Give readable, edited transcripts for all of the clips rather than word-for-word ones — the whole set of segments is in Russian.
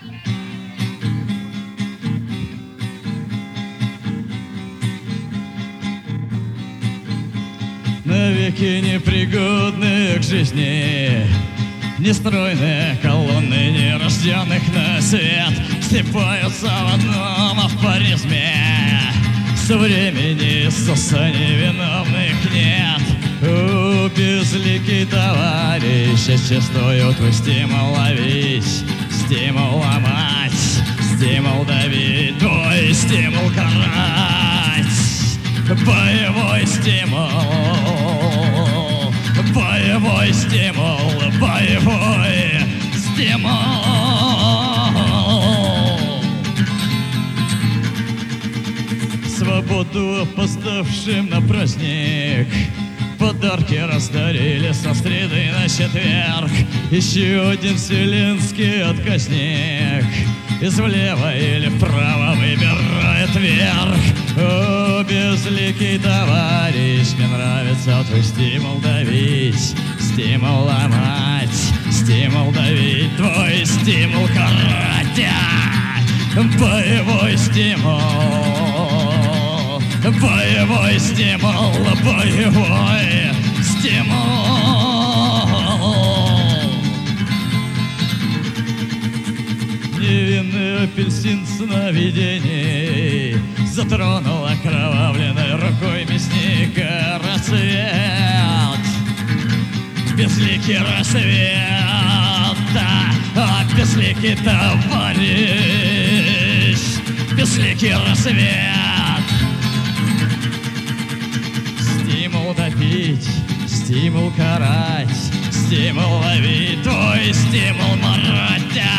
Навеки непригодные к жизни, нестройные колонны нерожденных на свет слипаются в одном афоризме. Со времени Иисуса невиновных нет. У безликий товарищ, зачастую твой стимул ловить, стимул ломать, стимул давить, твой стимул карать. Боевой стимул, боевой стимул, боевой стимул. Свободу опоздавшим на праздник подарки раздарили со среды на четверг. Еще один вселенский отказник из влево или вправо выбирает вверх. О, безликий товарищ, мне нравится твой стимул давить, стимул ломать, стимул давить, твой стимул карать. Боевой стимул, боевой стимул, боевой стимул. Невинный апельсин сновидений затронул окровавленной рукой мясника рассвет. Безликий рассвет, безликий товарищ, безликий рассвет. Стимул допить, стимул карать, стимул ловить, твой стимул марать.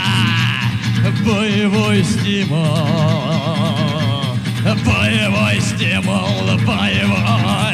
Боевой стимул, боевой стимул, боевой